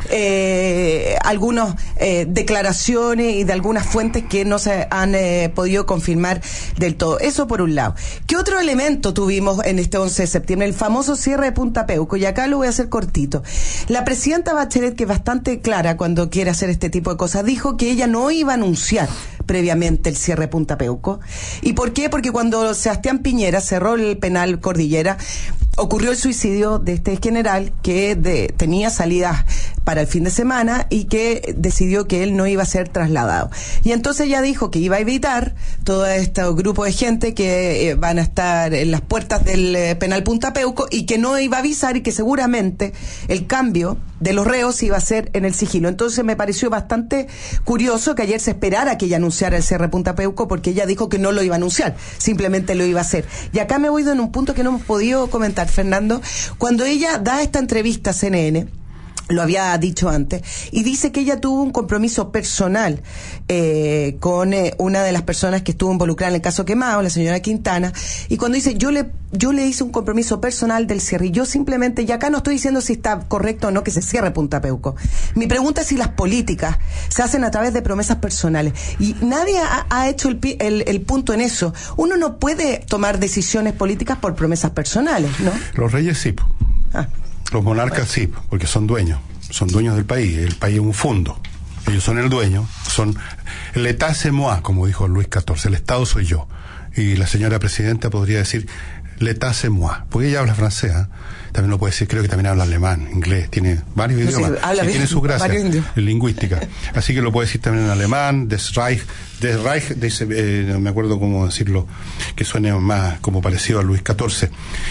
algunas declaraciones y de algunas fuentes que no se han podido confirmar del todo. Eso por un lado. ¿Qué otro elemento tuvimos en este 11 de septiembre? El famoso cierre de Punta Peuco, y acá lo voy a hacer cortito. La presidenta Bachelet, que es bastante clara cuando quiere hacer este tipo de cosas, dijo que ella no iba a anunciar previamente el cierre de Punta Peuco. ¿Y por qué? Porque cuando Sebastián Piñera cerró el penal Cordillera, ocurrió el suicidio de este general que tenía salidas para el fin de semana y que decidió que él no iba a ser trasladado. Y entonces ella dijo que iba a evitar todo este grupo de gente que van a estar en las puertas del penal Punta Peuco, y que no iba a avisar, y que seguramente el cambio de los reos iba a ser en el sigilo. Entonces me pareció bastante curioso que ayer se esperara que ella anunciara el cierre de Punta Peuco, porque ella dijo que no lo iba a anunciar, simplemente lo iba a hacer. Y acá me voy en un punto que no hemos podido comentar, Fernando. Cuando ella da esta entrevista a CNN, lo había dicho antes, y dice que ella tuvo un compromiso personal con una de las personas que estuvo involucrada en el caso Quemado, la señora Quintana, y cuando dice, yo le hice un compromiso personal del cierre, y yo simplemente, y acá no estoy diciendo si está correcto o no que se cierre Punta Peuco, mi pregunta es si las políticas se hacen a través de promesas personales, y nadie ha hecho el punto en eso. Uno no puede tomar decisiones políticas por promesas personales, ¿no? Los reyes sí. Los monarcas sí, porque son dueños del país. El país es un fondo. Ellos son el dueño, son l'état c'est moi, como dijo Luis XIV, el Estado soy yo. Y la señora presidenta podría decir l'état c'est moi, porque ella habla francés, ¿eh? También lo puede decir, creo que también habla alemán, inglés, tiene varios idiomas, tiene su gracia lingüística. Así que lo puede decir también en alemán, des Reich, no me acuerdo cómo decirlo, que suene más como parecido a Luis XIV.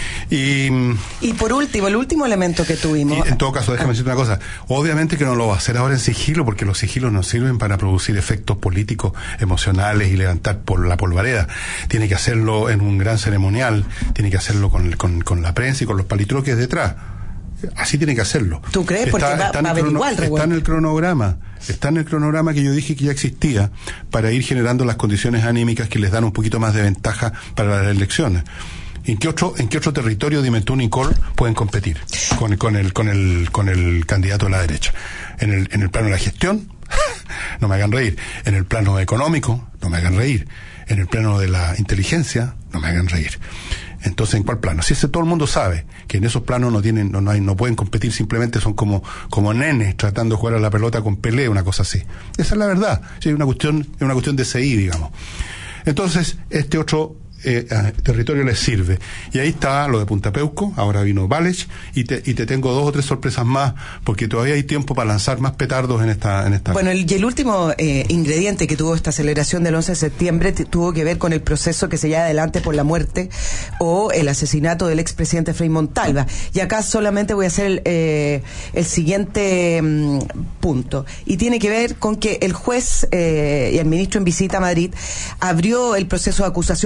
Y por último, el último elemento que tuvimos. En todo caso, déjame decirte una cosa. Obviamente que no lo va a hacer ahora en sigilo, porque los sigilos no sirven para producir efectos políticos, emocionales y levantar por la polvareda. Tiene que hacerlo en un gran ceremonial, tiene que hacerlo con la prensa y con los palitroques detrás. Así tiene que hacerlo. ¿Tú crees? Porque va a haber igual. Está en el cronograma que yo dije que ya existía, para ir generando las condiciones anímicas que les dan un poquito más de ventaja para las elecciones. ¿En qué otro territorio, dime tú, Nicole, pueden competir con el candidato de la derecha? En el plano de la gestión, no me hagan reír. En el plano económico, no me hagan reír. En el plano de la inteligencia, no me hagan reír. Entonces, ¿en cuál plano? Si todo el mundo sabe que en esos planos no pueden competir, simplemente son como nenes tratando de jugar a la pelota con Pelé, una cosa así. Esa es la verdad. Sí, es una cuestión de CI, digamos. Entonces, este otro territorio les sirve. Y ahí está lo de Punta Peuco, ahora vino Valech, y te tengo 2 o 3 sorpresas más, porque todavía hay tiempo para lanzar más petardos en esta. Bueno, y el último ingrediente que tuvo esta celebración del 11 de septiembre tuvo que ver con el proceso que se lleva adelante por la muerte o el asesinato del expresidente Frei Montalva. Y acá solamente voy a hacer el siguiente punto, y tiene que ver con que el juez y el ministro en visita a Madrid abrió el proceso de acusación contra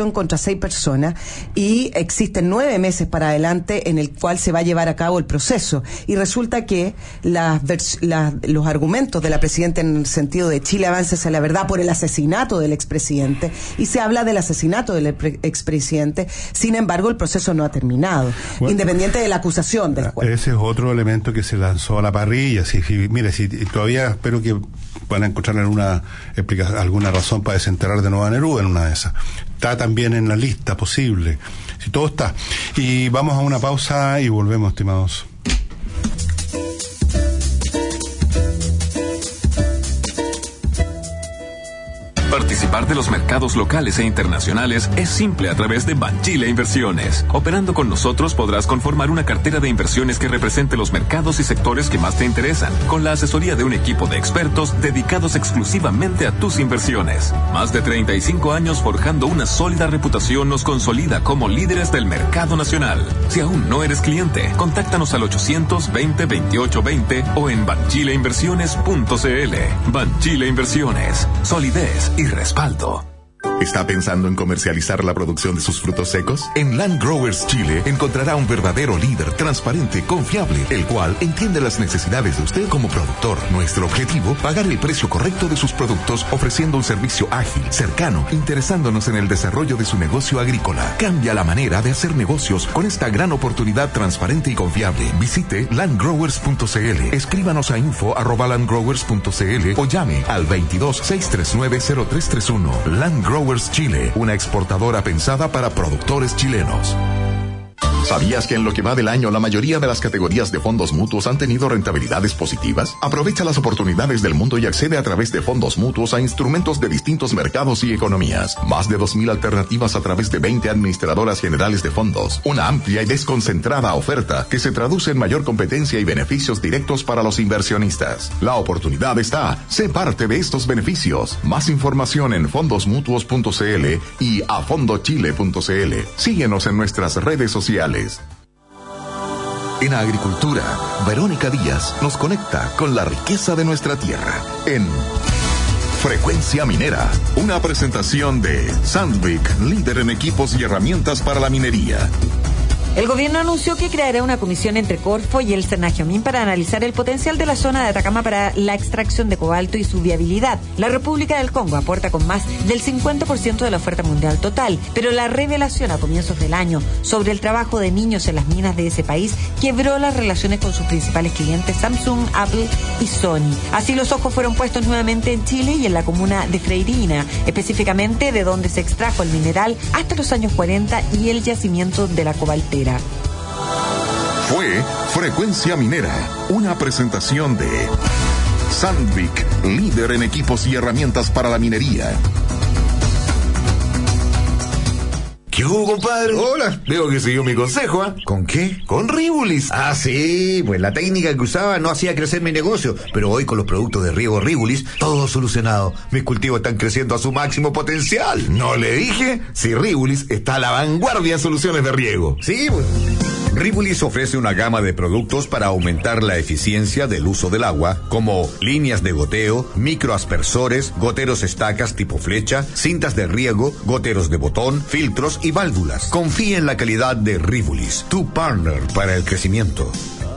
6 personas y existen 9 meses para adelante en el cual se va a llevar a cabo el proceso. Y resulta que los argumentos de la presidenta en el sentido de Chile avanza hacia la verdad por el asesinato del expresidente, y se habla del asesinato del expresidente, sin embargo el proceso no ha terminado, independiente de la acusación del juez. Ese es otro elemento que se lanzó a la parrilla. Mire, si todavía espero que van a encontrar alguna razón para desenterrar de nuevo a Neruda en una de esas. Está también en la lista posible. Si todo está. Y vamos a una pausa y volvemos, estimados. Participar de los mercados locales e internacionales es simple a través de Banchile Inversiones. Operando con nosotros podrás conformar una cartera de inversiones que represente los mercados y sectores que más te interesan, con la asesoría de un equipo de expertos dedicados exclusivamente a tus inversiones. Más de 35 años forjando una sólida reputación nos consolida como líderes del mercado nacional. Si aún no eres cliente, contáctanos al 800-20-28-20 o en banchileinversiones.cl. Banchile Inversiones. Solidez y respaldo. ¿Está pensando en comercializar la producción de sus frutos secos? En Land Growers Chile encontrará un verdadero líder transparente, confiable, el cual entiende las necesidades de usted como productor. Nuestro objetivo, pagar el precio correcto de sus productos, ofreciendo un servicio ágil, cercano, interesándonos en el desarrollo de su negocio agrícola. Cambia la manera de hacer negocios con esta gran oportunidad transparente y confiable. Visite landgrowers.cl, escríbanos a info@landgrowers.cl o llame al 22-639-0331. Land Growers Chile, una exportadora pensada para productores chilenos. ¿Sabías que en lo que va del año la mayoría de las categorías de fondos mutuos han tenido rentabilidades positivas? Aprovecha las oportunidades del mundo y accede a través de fondos mutuos a instrumentos de distintos mercados y economías. Más de 2,000 alternativas a través de 20 administradoras generales de fondos. Una amplia y desconcentrada oferta que se traduce en mayor competencia y beneficios directos para los inversionistas. La oportunidad está. Sé parte de estos beneficios. Más información en fondosmutuos.cl y afondochile.cl. Síguenos en nuestras redes sociales. En agricultura, Verónica Díaz nos conecta con la riqueza de nuestra tierra en Frecuencia Minera, una presentación de Sandvik, líder en equipos y herramientas para la minería. El gobierno anunció que creará una comisión entre Corfo y el Senagiomin para analizar el potencial de la zona de Atacama para la extracción de cobalto y su viabilidad. La República del Congo aporta con más del 50% de la oferta mundial total, pero la revelación a comienzos del año sobre el trabajo de niños en las minas de ese país quebró las relaciones con sus principales clientes Samsung, Apple y Sony. Así los ojos fueron puestos nuevamente en Chile y en la comuna de Freirina, específicamente de donde se extrajo el mineral hasta los años 40 y el yacimiento de la cobaltera. Fue Frecuencia Minera, una presentación de Sandvik, líder en equipos y herramientas para la minería. ¿Qué hubo, compadre? Hola. Veo que siguió mi consejo, ¿eh? ¿Con qué? Con Rivulis. Ah, sí, pues la técnica que usaba no hacía crecer mi negocio, pero hoy con los productos de riego Rivulis, todo solucionado. Mis cultivos están creciendo a su máximo potencial. ¿No le dije? Si Rivulis está a la vanguardia en soluciones de riego. Sí, pues. Rivulis ofrece una gama de productos para aumentar la eficiencia del uso del agua, como líneas de goteo, microaspersores, goteros estacas tipo flecha, cintas de riego, goteros de botón, filtros y válvulas. Confía en la calidad de Rivulis, tu partner para el crecimiento.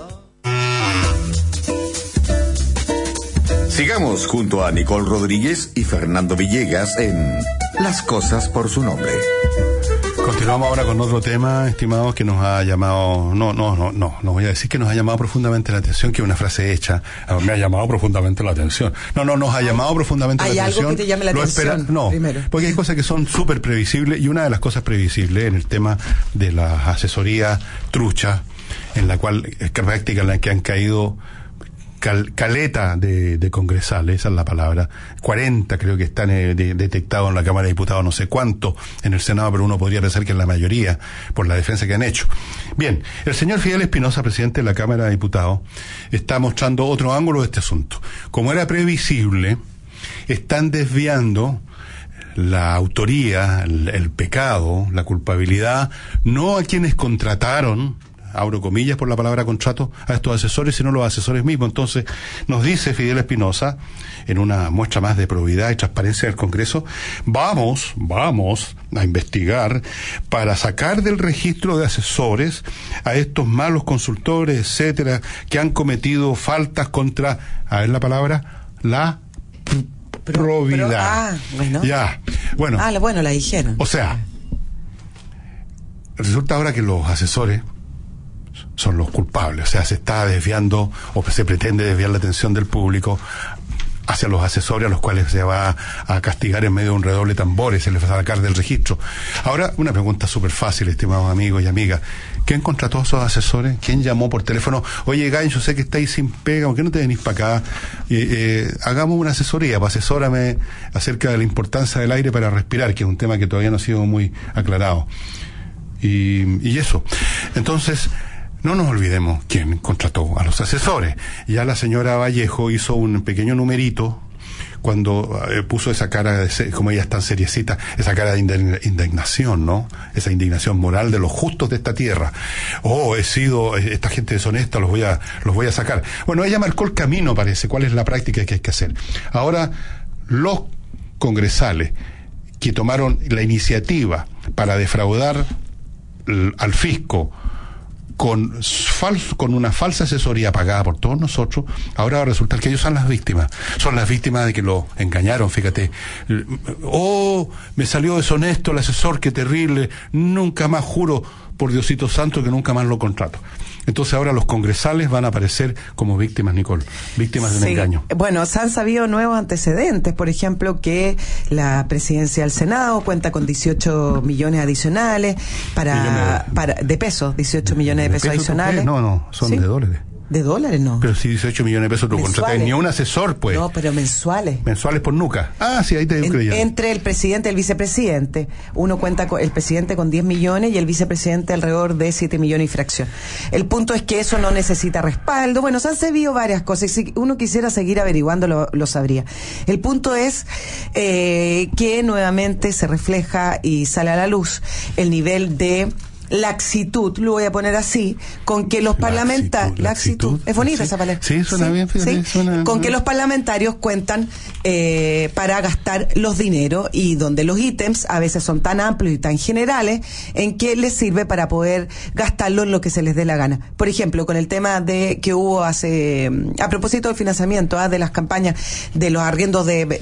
Sigamos junto a Nicole Rodríguez y Fernando Villegas en Las Cosas por su Nombre. Continuamos ahora con otro tema, estimados, que nos ha llamado, no voy a decir que nos ha llamado profundamente la atención, que es una frase hecha, me ha llamado profundamente la atención. Nos ha llamado profundamente la atención. ¿Hay algo que te llame la atención? Primero. Porque hay cosas que son súper previsibles, y una de las cosas previsibles en el tema de la asesoría trucha, en la cual es práctica en la que han caído caleta de congresales, esa es la palabra, 40 creo que están detectados en la Cámara de Diputados, no sé cuánto en el Senado, pero uno podría pensar que es la mayoría por la defensa que han hecho. Bien, el señor Fidel Espinosa, presidente de la Cámara de Diputados, está mostrando otro ángulo de este asunto. Como era previsible, están desviando la autoría, el pecado, la culpabilidad, no a quienes contrataron abro comillas por la palabra contrato, a estos asesores, sino los asesores mismos. Entonces, nos dice Fidel Espinosa, en una muestra más de probidad y transparencia del Congreso, vamos a investigar para sacar del registro de asesores a estos malos consultores, etcétera, que han cometido faltas contra, a ver la palabra, la probidad. Bueno. Ya, bueno. Bueno, la dijeron. O sea, resulta ahora que los asesores son los culpables, o sea, se está desviando o se pretende desviar la atención del público hacia los asesores a los cuales se va a castigar en medio de un redoble de tambores, se les va a sacar del registro. Ahora, una pregunta súper fácil, estimados amigos y amigas. ¿Quién contrató a esos asesores? ¿Quién llamó por teléfono? Oye, Gain, yo sé que estáis sin pega, ¿por qué no te venís para acá? Hagamos una asesoría, asesórame acerca de la importancia del aire para respirar, que es un tema que todavía no ha sido muy aclarado. Y eso. Entonces, no nos olvidemos quién contrató a los asesores. Ya la señora Vallejo hizo un pequeño numerito cuando puso esa cara, como ella es tan seriecita, esa cara de indignación, ¿no? Esa indignación moral de los justos de esta tierra. Esta gente deshonesta, los voy a sacar. Bueno, ella marcó el camino, parece, cuál es la práctica que hay que hacer. Ahora, los congresales que tomaron la iniciativa para defraudar al fisco con una falsa asesoría pagada por todos nosotros, ahora va a resultar que ellos son las víctimas de que lo engañaron. Fíjate, me salió deshonesto el asesor, qué terrible, nunca más, juro por Diosito Santo que nunca más lo contrato. Entonces ahora los congresales van a aparecer como víctimas, Nicole, víctimas de un engaño. Bueno, se han sabido nuevos antecedentes, por ejemplo, que la presidencia del Senado cuenta con 18 millones adicionales de pesos, 18 millones de pesos adicionales. No, son de dólares. ¿De dólares no? Pero si 18 millones de pesos tú contratas, ni un asesor, pues. No, pero mensuales. Mensuales por nuca. Sí, ahí te creyendo. Entre el presidente y el vicepresidente, uno cuenta con el presidente con 10 millones y el vicepresidente alrededor de 7 millones y fracción. El punto es que eso no necesita respaldo. Bueno, se han sabido varias cosas. Si uno quisiera seguir averiguando, lo sabría. El punto es que nuevamente se refleja y sale a la luz el nivel de laxitud, lo voy a poner así, con que los parlamentarios, laxitud, es bonita esa palabra. Sí, suena bien, fíjate, suena... Con que los parlamentarios cuentan para gastar los dineros y donde los ítems a veces son tan amplios y tan generales en que les sirve para poder gastarlo en lo que se les dé la gana. Por ejemplo, con el tema de que hubo a propósito del financiamiento de las campañas de los arriendos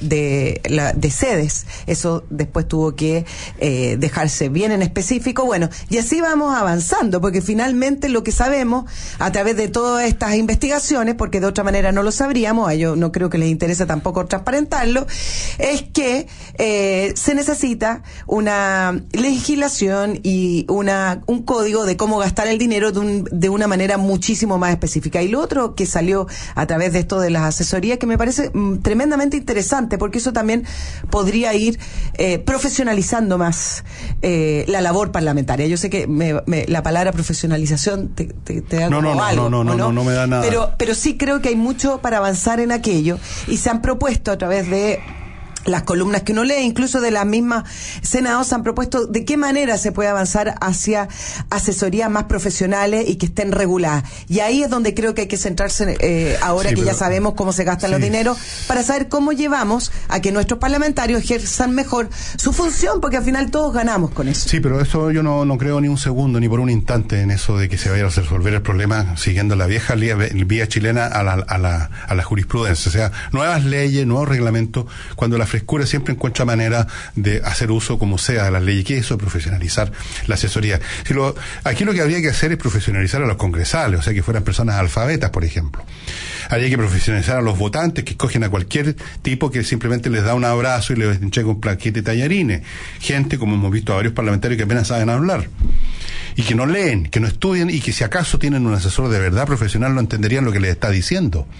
de sedes, eso después tuvo que dejarse bien en específico. Bueno, y así vamos avanzando, porque finalmente lo que sabemos a través de todas estas investigaciones, porque de otra manera no lo sabríamos, a ellos no creo que les interese tampoco transparentarlo, es que se necesita una legislación y un código de cómo gastar el dinero de una manera muchísimo más específica. Y lo otro que salió a través de esto de las asesorías, que me parece tremendamente interesante, porque eso también podría ir profesionalizando más la labor parlamentaria. Yo sé que la palabra profesionalización te da no me da nada. Pero sí creo que hay mucho para avanzar en aquello, y se han propuesto a través de las columnas que uno lee, incluso de las mismas senados, han propuesto de qué manera se puede avanzar hacia asesorías más profesionales y que estén reguladas. Y ahí es donde creo que hay que centrarse ahora que ya sabemos cómo se gastan los dineros, para saber cómo llevamos a que nuestros parlamentarios ejerzan mejor su función, porque al final todos ganamos con eso. Sí, pero eso yo no creo ni un segundo, ni por un instante en eso de que se vaya a resolver el problema siguiendo la vieja vía chilena a la jurisprudencia. O sea, nuevas leyes, nuevos reglamentos, cuando la frescura siempre encuentra manera de hacer uso como sea de las leyes. ¿Qué es eso? Profesionalizar la asesoría. Aquí lo que habría que hacer es profesionalizar a los congresales, o sea, que fueran personas alfabetas, por ejemplo. Habría que profesionalizar a los votantes, que escogen a cualquier tipo que simplemente les da un abrazo y les entrega un plaquete de tallarines. Gente, como hemos visto a varios parlamentarios, que apenas saben hablar y que no leen, que no estudian, y que si acaso tienen un asesor de verdad profesional no entenderían lo que les está diciendo.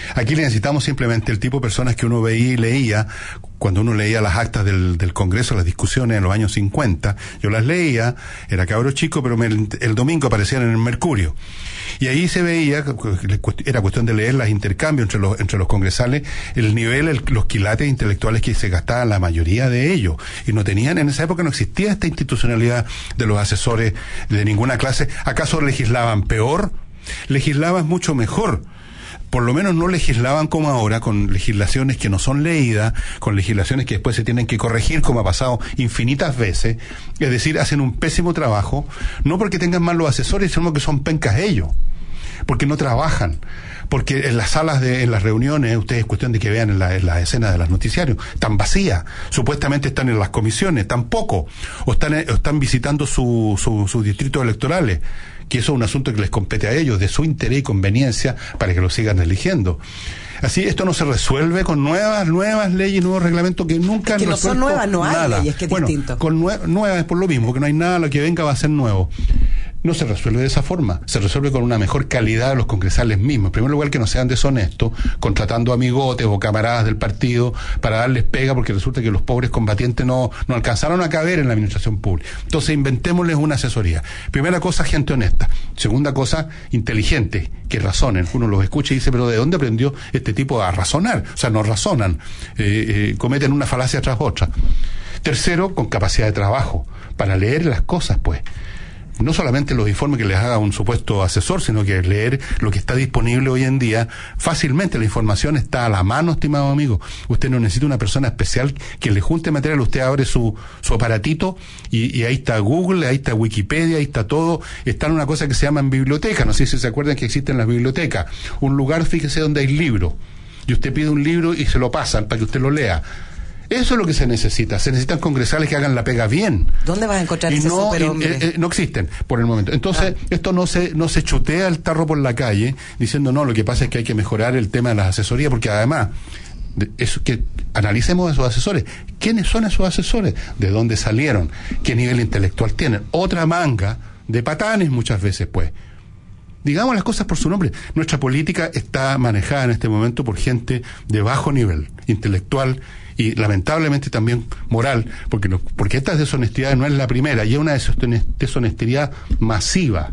Aquí necesitamos simplemente el tipo de personas que uno veía y leía, cuando uno leía las actas del Congreso, las discusiones en los años 50, yo las leía, era cabro chico, pero el domingo aparecían en el Mercurio. Y ahí se veía, era cuestión de leer los intercambios entre los congresales, el nivel, los quilates intelectuales que se gastaban la mayoría de ellos. Y no tenían, en esa época no existía esta institucionalidad de los asesores de ninguna clase. ¿Acaso legislaban peor? Legislaban mucho mejor. Por lo menos no legislaban como ahora, con legislaciones que no son leídas, con legislaciones que después se tienen que corregir, como ha pasado infinitas veces. Es decir, hacen un pésimo trabajo, no porque tengan mal los asesores, sino que son pencas ellos, porque no trabajan, porque en las salas en las reuniones, ustedes es cuestión de que vean en las escenas de los noticiarios, están vacías, supuestamente están en las comisiones, tampoco, o están visitando sus distritos electorales, que eso es un asunto que les compete a ellos, de su interés y conveniencia, para que lo sigan eligiendo. Así, esto no se resuelve con nuevas leyes, nuevos reglamentos que nunca han que no son nuevas, no hay nada. leyes, que es distinto. Con nuevas es por lo mismo, que no hay nada, lo que venga va a ser nuevo. No se resuelve de esa forma, se resuelve con una mejor calidad de los congresales mismos. En primer lugar, que no sean deshonestos, contratando amigotes o camaradas del partido para darles pega, porque resulta que los pobres combatientes no alcanzaron a caber en la administración pública. Entonces, inventémosles una asesoría. Primera cosa, gente honesta. Segunda cosa, inteligente, que razonen. Uno los escucha y dice, pero ¿de dónde aprendió este tipo a razonar? O sea, no razonan, cometen una falacia tras otra. Tercero, con capacidad de trabajo, para leer las cosas, pues. No solamente los informes que les haga un supuesto asesor, sino que leer lo que está disponible hoy en día fácilmente. La información está a la mano, estimado amigo. Usted no necesita una persona especial que le junte material. Usted abre su aparatito y ahí está Google, ahí está Wikipedia, ahí está todo. Está en una cosa que se llama biblioteca. No sé si se acuerdan que existen las bibliotecas. Un lugar, fíjese, donde hay libros. Y usted pide un libro y se lo pasan para que usted lo lea. Eso es lo que se necesita. Se necesitan congresales que hagan la pega bien. ¿Dónde vas a encontrar ese superhombre? No existen por el momento. Entonces, esto no se chutea el tarro por la calle diciendo, no, lo que pasa es que hay que mejorar el tema de las asesorías, porque además, que analicemos a esos asesores. ¿Quiénes son esos asesores? ¿De dónde salieron? ¿Qué nivel intelectual tienen? Otra manga de patanes muchas veces, pues. Digamos las cosas por su nombre. Nuestra política está manejada en este momento por gente de bajo nivel intelectual y lamentablemente también moral, porque esta deshonestidad no es la primera, y es una deshonestidad masiva.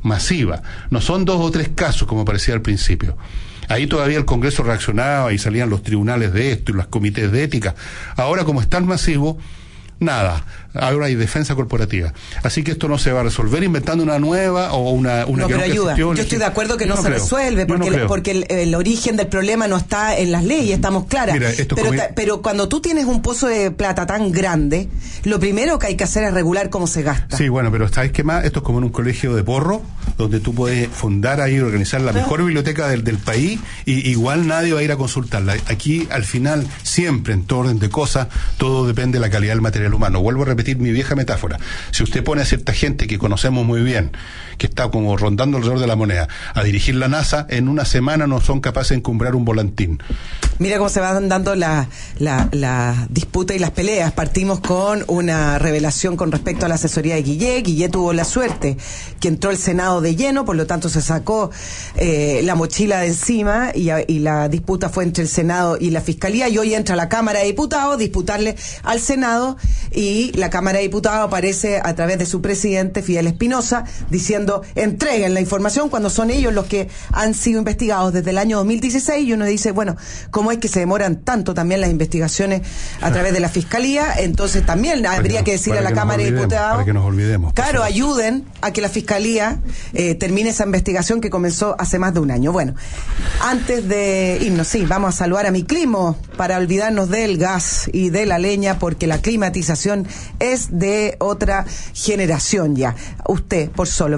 No son 2 o 3 casos como parecía al principio. Ahí todavía el Congreso reaccionaba y salían los tribunales de esto y los comités de ética. Ahora, como es tan masivo, nada. Ahora hay defensa corporativa. Así que esto no se va a resolver inventando una nueva o una no, que pero ayuda. Yo estoy de acuerdo que no se resuelve, porque el origen del problema no está en las leyes, estamos claras. Mira, pero cuando tú tienes un pozo de plata tan grande, lo primero que hay que hacer es regular cómo se gasta. Sí, bueno, pero ¿sabes qué más? Esto es como en un colegio de porro, donde tú puedes fundar ahí, organizar la mejor biblioteca del país, y igual nadie va a ir a consultarla. Aquí, al final, siempre, en todo orden de cosas, todo depende de la calidad del material humano. Vuelvo a repetir mi vieja metáfora. Si usted pone a cierta gente que conocemos muy bien, que está como rondando alrededor de la moneda, a dirigir la NASA, en una semana no son capaces de encumbrar un volantín. Mira cómo se van dando la disputa y las peleas. Partimos con una revelación con respecto a la asesoría de Guillé. Guillé tuvo la suerte que entró el Senado de lleno, por lo tanto se sacó la mochila de encima y la disputa fue entre el Senado y la Fiscalía, y hoy entra la Cámara de Diputados, disputarle al Senado, y la Cámara de Diputados aparece a través de su presidente, Fidel Espinosa, diciendo, entreguen la información, cuando son ellos los que han sido investigados desde el año 2016, y uno dice, bueno, ¿cómo es que se demoran tanto también las investigaciones a través de la Fiscalía? Entonces también habría que decirle a la Cámara de Diputados, para que nos olvidemos. Claro, ayuden a que la Fiscalía termine esa investigación que comenzó hace más de un año. Bueno, antes de irnos, sí, vamos a saludar a Mi Climo para olvidarnos del gas y de la leña, porque la climatización es de otra generación ya. Usted, por solo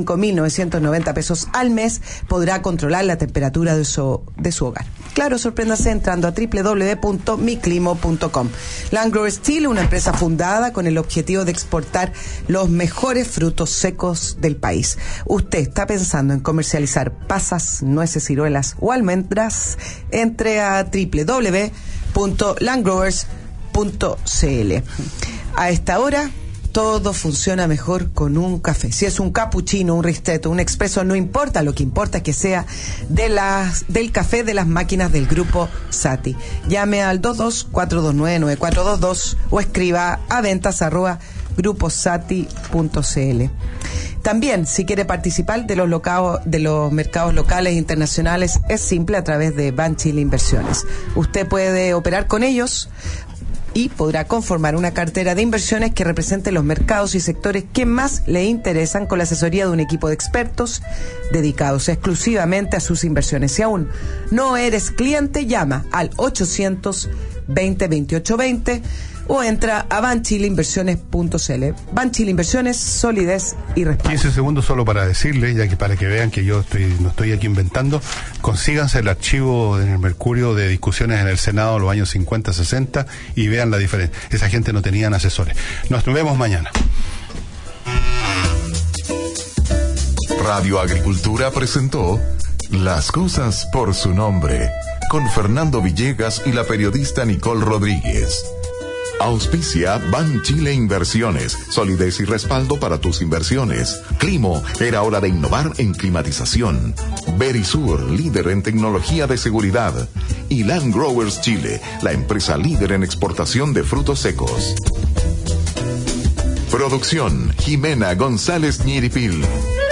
25.990 pesos al mes, podrá controlar la temperatura de su hogar. Claro, sorpréndase entrando a www.miclimo.com. Land Growers Chile, una empresa fundada con el objetivo de exportar los mejores frutos secos del país. ¿Usted está pensando en comercializar pasas, nueces, ciruelas o almendras? Entre a www.landgrowers.cl. A esta hora, todo funciona mejor con un café. Si es un cappuccino, un ristretto, un expreso, no importa. Lo que importa es que sea del café de las máquinas del Grupo Sati. Llame al 22-429-9422 o escriba a ventas@gruposati.cl. También, si quiere participar de los mercados locales e internacionales, es simple a través de Banchile Inversiones. Usted puede operar con ellos y podrá conformar una cartera de inversiones que represente los mercados y sectores que más le interesan, con la asesoría de un equipo de expertos dedicados exclusivamente a sus inversiones. Si aún no eres cliente, llama al 800-20-28-20 o entra a banchileinversiones.cl. Banchile Inversiones, solidez y respaldo. 15 segundos solo para decirles, ya que para que vean que yo no estoy aquí inventando, consíganse el archivo en el Mercurio de discusiones en el Senado de los años 50, 60 y vean la diferencia. Esa gente no tenían asesores. Nos vemos mañana. Radio Agricultura presentó Las cosas por su nombre, con Fernando Villegas y la periodista Nicole Rodríguez. Auspicia Banchile Inversiones, solidez y respaldo para tus inversiones. Climo, era hora de innovar en climatización. Verisur, líder en tecnología de seguridad. Y Land Growers Chile, la empresa líder en exportación de frutos secos. Producción, Jimena González Ñiripil.